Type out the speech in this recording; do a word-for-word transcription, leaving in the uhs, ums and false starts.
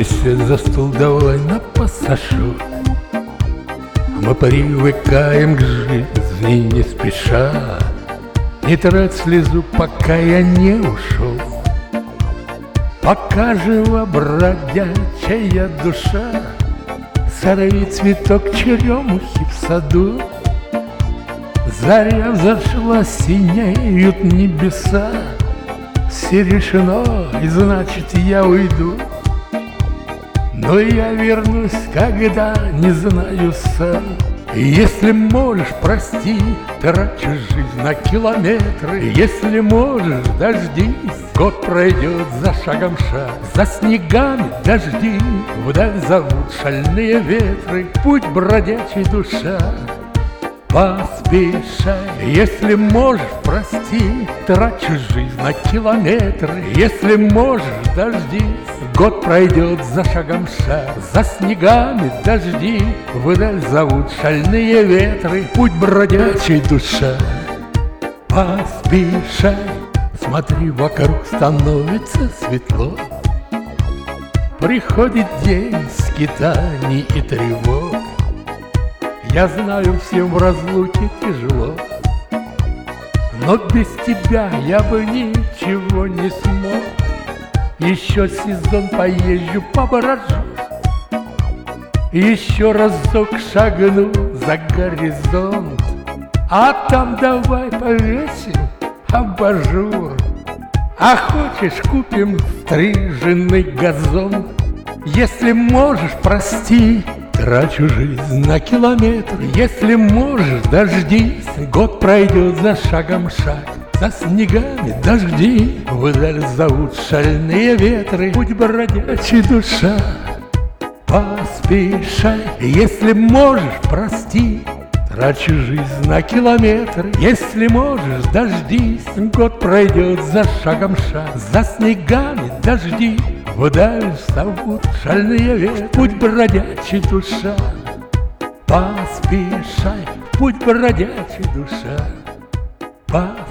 Присядь за стол, давай на пассажир. Мы привыкаем к жизни не спеша. Не трать слезу, пока я не ушел, пока жива бродячая душа. Сорви цветок черемухи в саду. Заря взошла, синеют небеса. Все решено, и значит я уйду. Но я вернусь, когда не знаю сам. Если можешь, прости, трачу жизнь на километры. Если можешь, дождись, год пройдет за шагом шаг. За снегами дожди вдаль зовут шальные ветры. Путь бродячей душа, поспешай. Если можешь, прости, трачу жизнь на километры. Если можешь, дождись, год пройдет за шагом шаг. За снегами дожди вдаль зовут шальные ветры. Путь бродячей душа, поспешай. Смотри, вокруг становится светло. Приходит день скитаний и тревог. Я знаю, всем в разлуке тяжело, но без тебя я бы ничего не смог. Еще сезон поезжу, поброжу, еще разок шагну за горизонт, а там давай повесим абажур. А хочешь, купим стриженный газон. Если можешь, прости, трачу жизнь на километры. Если можешь, дождись, год пройдет за шагом шаг. За снегами дожди вдаль зовут шальные ветры. Путь бродячей душа, поспешай. Если можешь, прости, трачу жизнь на километры. Если можешь, дождись, год пройдет за шагом шаг. За снегами дожди вдаль зовут шальные ветры. Путь бродячей душа, поспешай. Путь бродячей душа, поспешай.